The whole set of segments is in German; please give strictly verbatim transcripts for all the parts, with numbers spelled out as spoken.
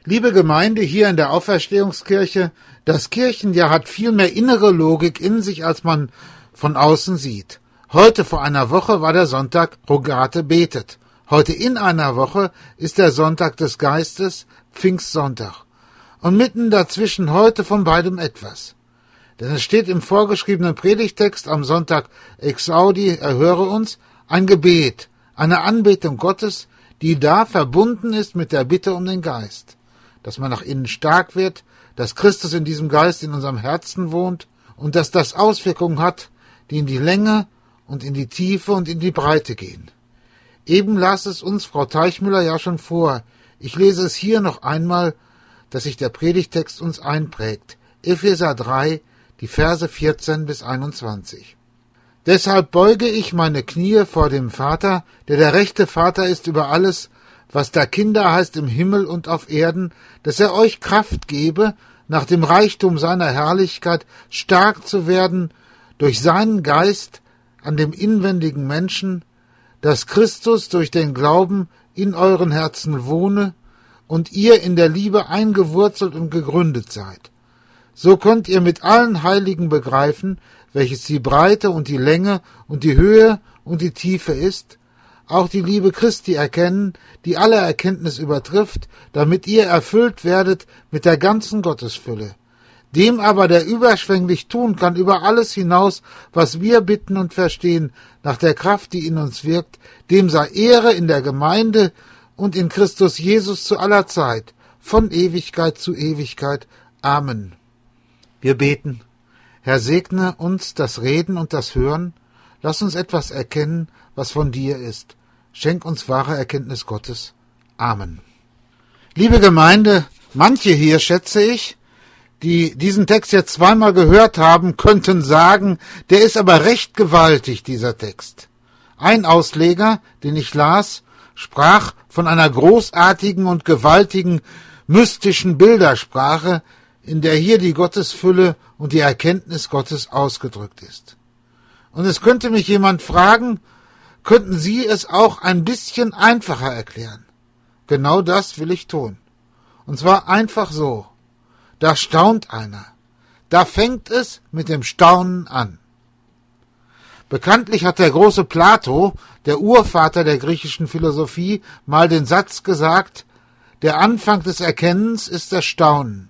Liebe Gemeinde hier in der Auferstehungskirche, das Kirchenjahr hat viel mehr innere Logik in sich, als man von außen sieht. Heute vor einer Woche war der Sonntag Rogate betet. Heute in einer Woche ist der Sonntag des Geistes, Pfingstsonntag. Und mitten dazwischen heute von beidem etwas. Denn es steht im vorgeschriebenen Predigtext am Sonntag Exaudi, erhöre uns, ein Gebet, eine Anbetung Gottes, die da verbunden ist mit der Bitte um den Geist. Dass man nach innen stark wird, dass Christus in diesem Geist in unserem Herzen wohnt und dass das Auswirkungen hat, die in die Länge und in die Tiefe und in die Breite gehen. Eben las es uns Frau Teichmüller ja schon vor. Ich lese es hier noch einmal, dass sich der Predigtext uns einprägt. Epheser drei, die Verse vierzehn bis einundzwanzig. Deshalb beuge ich meine Knie vor dem Vater, der der rechte Vater ist über alles, was da Kinder heißt im Himmel und auf Erden, dass er euch Kraft gebe, nach dem Reichtum seiner Herrlichkeit stark zu werden, durch seinen Geist an dem inwendigen Menschen, dass Christus durch den Glauben in euren Herzen wohne und ihr in der Liebe eingewurzelt und gegründet seid. So könnt ihr mit allen Heiligen begreifen, welches die Breite und die Länge und die Höhe und die Tiefe ist, auch die Liebe Christi erkennen, die alle Erkenntnis übertrifft, damit ihr erfüllt werdet mit der ganzen Gottesfülle. Dem aber, der überschwänglich tun kann über alles hinaus, was wir bitten und verstehen, nach der Kraft, die in uns wirkt, dem sei Ehre in der Gemeinde und in Christus Jesus zu aller Zeit, von Ewigkeit zu Ewigkeit. Amen. Wir beten. Herr, segne uns das Reden und das Hören. Lass uns etwas erkennen, was von dir ist. Schenk uns wahre Erkenntnis Gottes. Amen. Liebe Gemeinde, manche hier, schätze ich, die diesen Text jetzt zweimal gehört haben, könnten sagen, der ist aber recht gewaltig, dieser Text. Ein Ausleger, den ich las, sprach von einer großartigen und gewaltigen, mystischen Bildersprache, in der hier die Gottesfülle und die Erkenntnis Gottes ausgedrückt ist. Und es könnte mich jemand fragen, könnten Sie es auch ein bisschen einfacher erklären? Genau das will ich tun. Und zwar einfach so. Da staunt einer. Da fängt es mit dem Staunen an. Bekanntlich hat der große Plato, der Urvater der griechischen Philosophie, mal den Satz gesagt, der Anfang des Erkennens ist das Staunen.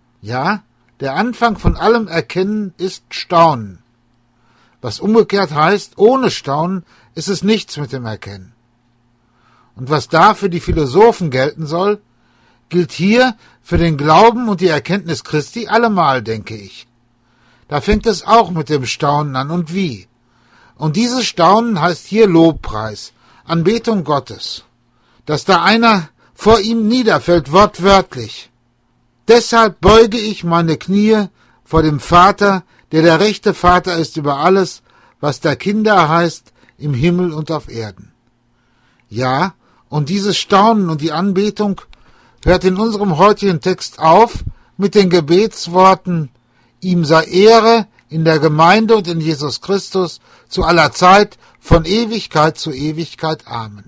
Ja, der Anfang von allem Erkennen ist Staunen. Was umgekehrt heißt, ohne Staunen ist es nichts mit dem Erkennen. Und was da für die Philosophen gelten soll, gilt hier für den Glauben und die Erkenntnis Christi allemal, denke ich. Da fängt es auch mit dem Staunen an und wie. Und dieses Staunen heißt hier Lobpreis, Anbetung Gottes. Dass da einer vor ihm niederfällt, wortwörtlich. Deshalb beuge ich meine Knie vor dem Vater, der der rechte Vater ist über alles, was da Kinder heißt, im Himmel und auf Erden. Ja, und dieses Staunen und die Anbetung hört in unserem heutigen Text auf mit den Gebetsworten, ihm sei Ehre in der Gemeinde und in Jesus Christus zu aller Zeit, von Ewigkeit zu Ewigkeit. Amen.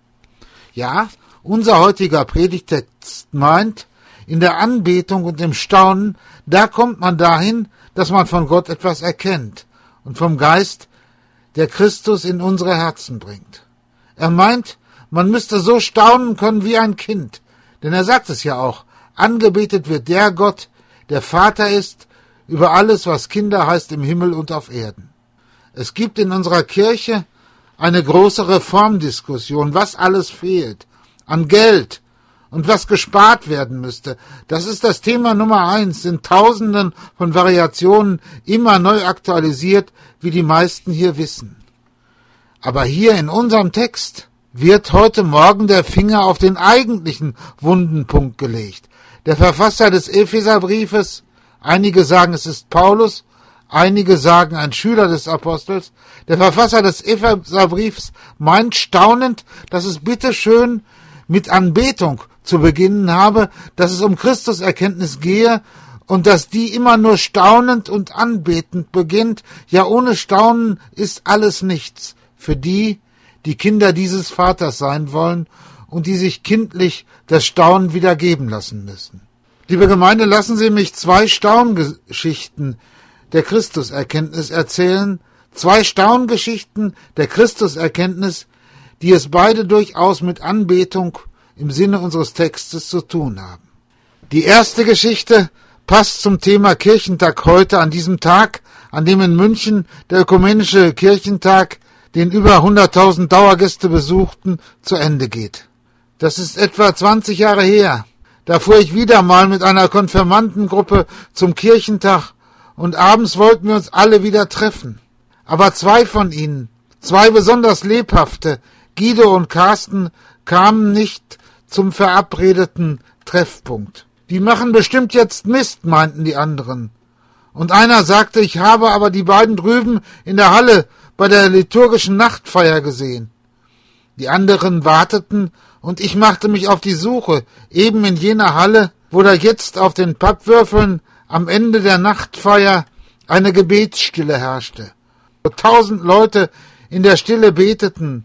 Ja, unser heutiger Predigtext meint, in der Anbetung und im Staunen, da kommt man dahin, dass man von Gott etwas erkennt und vom Geist, der Christus in unsere Herzen bringt. Er meint, man müsste so staunen können wie ein Kind, denn er sagt es ja auch, angebetet wird der Gott, der Vater ist, über alles, was Kinder heißt im Himmel und auf Erden. Es gibt in unserer Kirche eine große Reformdiskussion, was alles fehlt, an Geld, und was gespart werden müsste. Das ist das Thema Nummer eins, in Tausenden von Variationen immer neu aktualisiert, wie die meisten hier wissen. Aber hier in unserem Text wird heute Morgen der Finger auf den eigentlichen Wundenpunkt gelegt. Der Verfasser des Epheserbriefes, einige sagen es ist Paulus, einige sagen ein Schüler des Apostels, der Verfasser des Epheserbriefs meint staunend, dass es bitteschön mit Anbetung zu beginnen habe, dass es um Christuserkenntnis gehe und dass die immer nur staunend und anbetend beginnt. Ja, ohne Staunen ist alles nichts für die, die Kinder dieses Vaters sein wollen und die sich kindlich das Staunen wieder geben lassen müssen. Liebe Gemeinde, lassen Sie mich zwei Staungeschichten der Christuserkenntnis erzählen, zwei Staungeschichten der Christuserkenntnis, die es beide durchaus mit Anbetung im Sinne unseres Textes zu tun haben. Die erste Geschichte passt zum Thema Kirchentag heute, an diesem Tag, an dem in München der ökumenische Kirchentag, den über hunderttausend Dauergäste besuchten, zu Ende geht. Das ist etwa zwanzig Jahre her. Da fuhr ich wieder mal mit einer Konfirmandengruppe zum Kirchentag und abends wollten wir uns alle wieder treffen. Aber zwei von ihnen, zwei besonders lebhafte, Guido und Carsten, kamen nicht zum verabredeten Treffpunkt. Die machen bestimmt jetzt Mist, meinten die anderen. Und einer sagte, ich habe aber die beiden drüben in der Halle bei der liturgischen Nachtfeier gesehen. Die anderen warteten und ich machte mich auf die Suche, eben in jener Halle, wo da jetzt auf den Pappwürfeln am Ende der Nachtfeier eine Gebetsstille herrschte. Wo tausend Leute in der Stille beteten.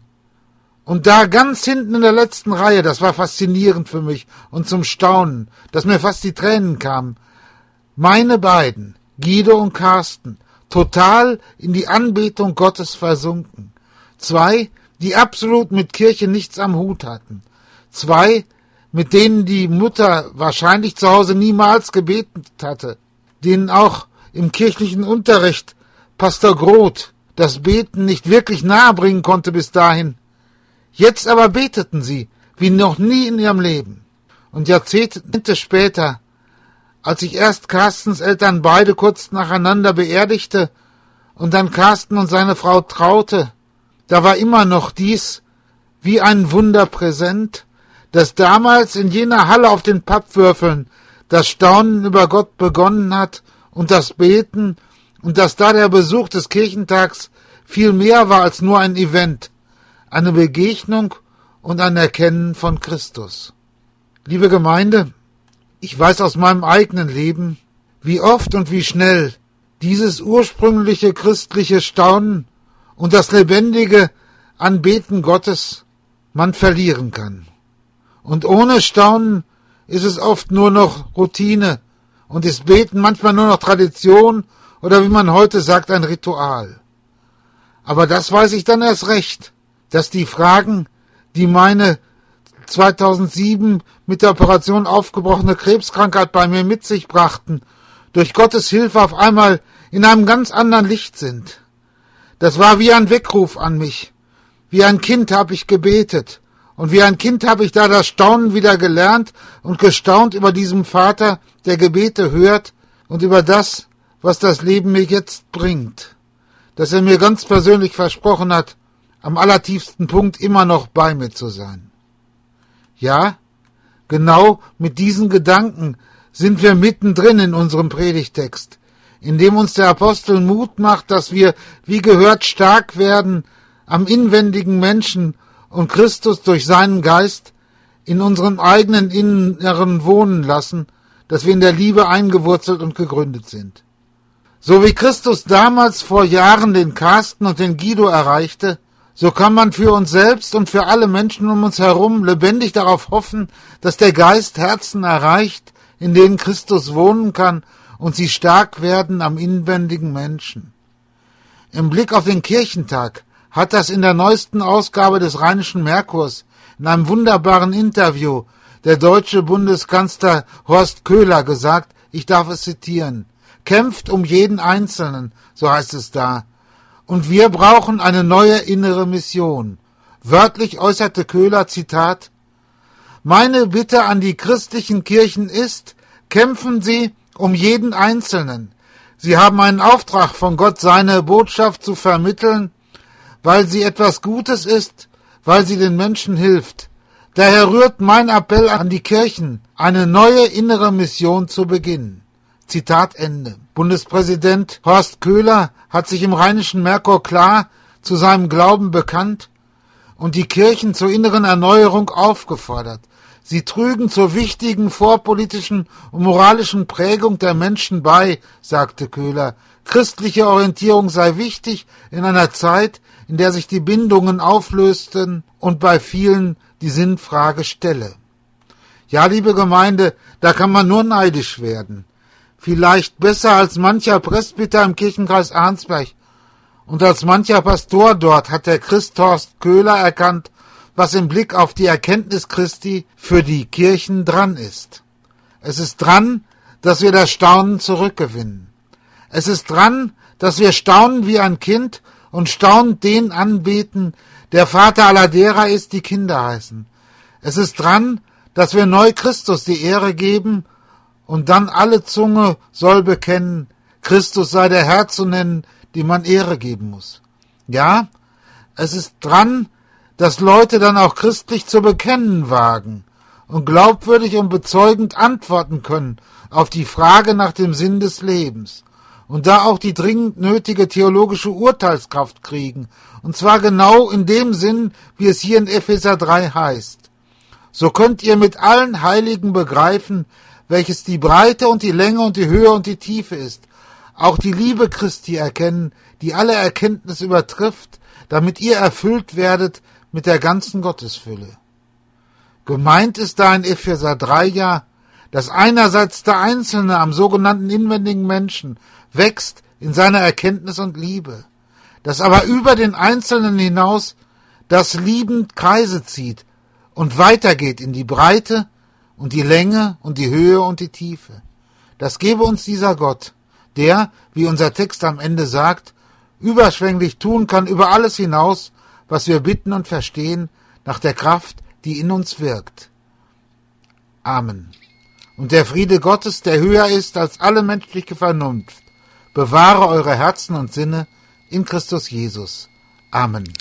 Und da ganz hinten in der letzten Reihe, das war faszinierend für mich und zum Staunen, dass mir fast die Tränen kamen, meine beiden, Guido und Carsten, total in die Anbetung Gottes versunken. Zwei, die absolut mit Kirche nichts am Hut hatten. Zwei, mit denen die Mutter wahrscheinlich zu Hause niemals gebetet hatte, denen auch im kirchlichen Unterricht Pastor Groth das Beten nicht wirklich nahebringen konnte bis dahin. Jetzt aber beteten sie, wie noch nie in ihrem Leben. Und Jahrzehnte später, als ich erst Carstens Eltern beide kurz nacheinander beerdigte und dann Carsten und seine Frau traute, da war immer noch dies wie ein Wunder präsent, dass damals in jener Halle auf den Pappwürfeln das Staunen über Gott begonnen hat und das Beten und dass da der Besuch des Kirchentags viel mehr war als nur ein Event, eine Begegnung und ein Erkennen von Christus. Liebe Gemeinde, ich weiß aus meinem eigenen Leben, wie oft und wie schnell dieses ursprüngliche christliche Staunen und das lebendige Anbeten Gottes man verlieren kann. Und ohne Staunen ist es oft nur noch Routine und ist Beten manchmal nur noch Tradition oder wie man heute sagt, ein Ritual. Aber das weiß ich dann erst recht, dass die Fragen, die meine zweitausendsieben mit der Operation aufgebrochene Krebskrankheit bei mir mit sich brachten, durch Gottes Hilfe auf einmal in einem ganz anderen Licht sind. Das war wie ein Weckruf an mich. Wie ein Kind habe ich gebetet. Und wie ein Kind habe ich da das Staunen wieder gelernt und gestaunt über diesen Vater, der Gebete hört und über das, was das Leben mir jetzt bringt. Dass er mir ganz persönlich versprochen hat, am allertiefsten Punkt immer noch bei mir zu sein. Ja, genau mit diesen Gedanken sind wir mittendrin in unserem Predigtext, in dem uns der Apostel Mut macht, dass wir, wie gehört, stark werden am inwendigen Menschen und Christus durch seinen Geist in unserem eigenen Inneren wohnen lassen, dass wir in der Liebe eingewurzelt und gegründet sind. So wie Christus damals vor Jahren den Carsten und den Guido erreichte, so kann man für uns selbst und für alle Menschen um uns herum lebendig darauf hoffen, dass der Geist Herzen erreicht, in denen Christus wohnen kann und sie stark werden am inwendigen Menschen. Im Blick auf den Kirchentag hat das in der neuesten Ausgabe des Rheinischen Merkurs in einem wunderbaren Interview der deutsche Bundeskanzler Horst Köhler gesagt, ich darf es zitieren, kämpft um jeden Einzelnen, so heißt es da. Und wir brauchen eine neue innere Mission. Wörtlich äußerte Köhler, Zitat, meine Bitte an die christlichen Kirchen ist, kämpfen Sie um jeden Einzelnen. Sie haben einen Auftrag von Gott, seine Botschaft zu vermitteln, weil sie etwas Gutes ist, weil sie den Menschen hilft. Daher rührt mein Appell an die Kirchen, eine neue innere Mission zu beginnen. Zitat Ende. Bundespräsident Horst Köhler hat sich im Rheinischen Merkur klar zu seinem Glauben bekannt und die Kirchen zur inneren Erneuerung aufgefordert. Sie trügen zur wichtigen vorpolitischen und moralischen Prägung der Menschen bei, sagte Köhler. Christliche Orientierung sei wichtig in einer Zeit, in der sich die Bindungen auflösten und bei vielen die Sinnfrage stelle. Ja, liebe Gemeinde, da kann man nur neidisch werden. Vielleicht besser als mancher Presbyter im Kirchenkreis Arnsberg und als mancher Pastor dort hat der Christ Horst Köhler erkannt, was im Blick auf die Erkenntnis Christi für die Kirchen dran ist. Es ist dran, dass wir das Staunen zurückgewinnen. Es ist dran, dass wir staunen wie ein Kind und staunend den anbeten, der Vater aller derer ist, die Kinder heißen. Es ist dran, dass wir neu Christus die Ehre geben und dann alle Zunge soll bekennen, Christus sei der Herr zu nennen, dem man Ehre geben muss. Ja, es ist dran, dass Leute dann auch christlich zu bekennen wagen und glaubwürdig und bezeugend antworten können auf die Frage nach dem Sinn des Lebens und da auch die dringend nötige theologische Urteilskraft kriegen, und zwar genau in dem Sinn, wie es hier in Epheser drei heißt. So könnt ihr mit allen Heiligen begreifen, welches die Breite und die Länge und die Höhe und die Tiefe ist, auch die Liebe Christi erkennen, die alle Erkenntnis übertrifft, damit ihr erfüllt werdet mit der ganzen Gottesfülle. Gemeint ist da in Epheser drei ja, dass einerseits der Einzelne am sogenannten inwendigen Menschen wächst in seiner Erkenntnis und Liebe, dass aber über den Einzelnen hinaus das liebend Kreise zieht und weitergeht in die Breite und die Länge und die Höhe und die Tiefe. Das gebe uns dieser Gott, der, wie unser Text am Ende sagt, überschwänglich tun kann über alles hinaus, was wir bitten und verstehen, nach der Kraft, die in uns wirkt. Amen. Und der Friede Gottes, der höher ist als alle menschliche Vernunft, bewahre eure Herzen und Sinne in Christus Jesus. Amen.